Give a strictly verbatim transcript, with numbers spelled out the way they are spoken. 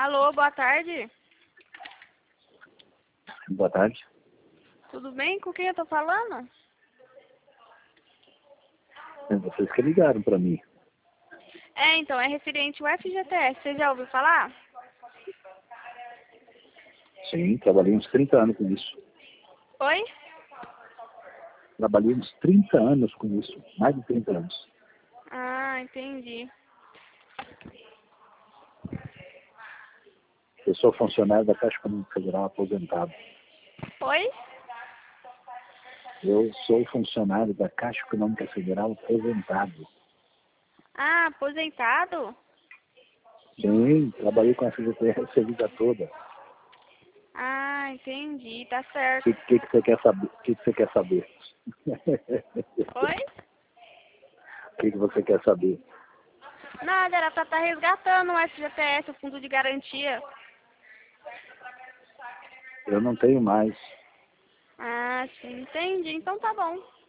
Alô, boa tarde. Boa tarde. Tudo bem? Com quem eu tô falando? Vocês que ligaram para mim. É, então, é referente ao F G T S. Você já ouviu falar? Sim, trabalhei uns trinta anos com isso. Oi? Trabalhei uns trinta anos com isso. Mais de trinta anos. Ah, entendi. Eu sou funcionário da Caixa Econômica Federal aposentado. Oi? Eu sou funcionário da Caixa Econômica Federal aposentado. Ah, aposentado? Sim, trabalhei com a F G T S a vida toda. Ah, entendi, tá O certo. que, que, que você quer saber? O que, que você quer saber? Oi? O que, que você quer saber? Nada, era pra estar resgatando o F G T S, o Fundo de Garantia. Eu não tenho mais. Ah, sim, entendi. Então tá bom.